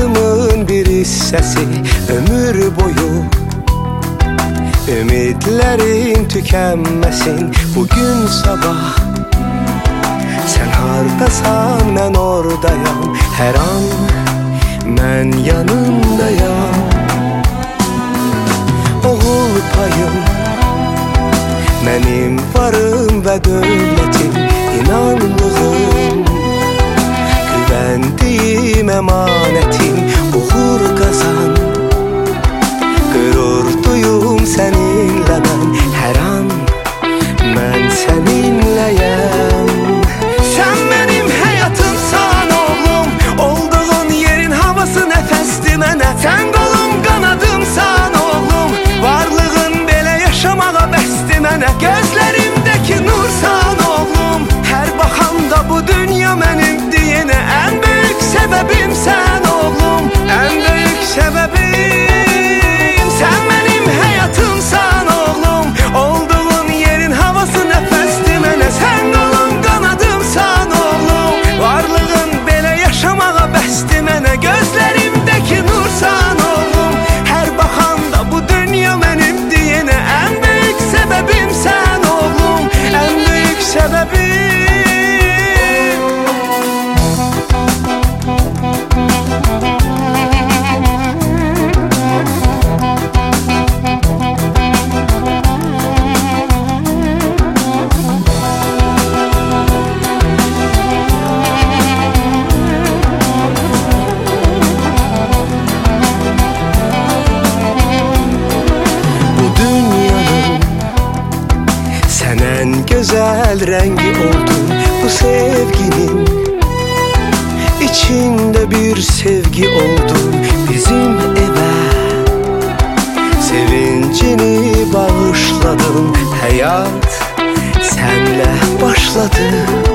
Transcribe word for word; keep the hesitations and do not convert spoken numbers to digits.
hayatımın bir hissesi, ömür boyu ümitlerin tükenmesin. Bugün sabah sen hardasan ben oradayam, her an ben yanındayam. Oğul payım benim varım ve dövlətim, inandığım, güvendiğim emanetim. Uğur kazan, gurur duyum seninle ben, her an ben seninleyem. Sen benim hayatımsan oğlum, olduğun yerin havası nefesti mənə. Sen kolum kanadımsan oğlum, varlığın belə yaşamağa bəsdi mənə. Gözlerimdeki nursan oğlum, her bakanda bu dünya benim diyene. En büyük sebebim sen oğlum, en büyük sebebim. Sen benim hayatımsan oğlum, olduğun yerin havası nefesti mənə. Sen kolum kanadımsan oğlum, varlığın belə yaşamağa bəsdi mənə. Gözlerimdeki nursan oğlum, her bakanda bu dünya benim diyene. En büyük sebebim sen oğlum, en büyük sebebim. Sen en güzel rengi oldun bu sevginin, içinde bir sevgi oldun bizim eve. Sevincini bağışladın, hayat senle başladı.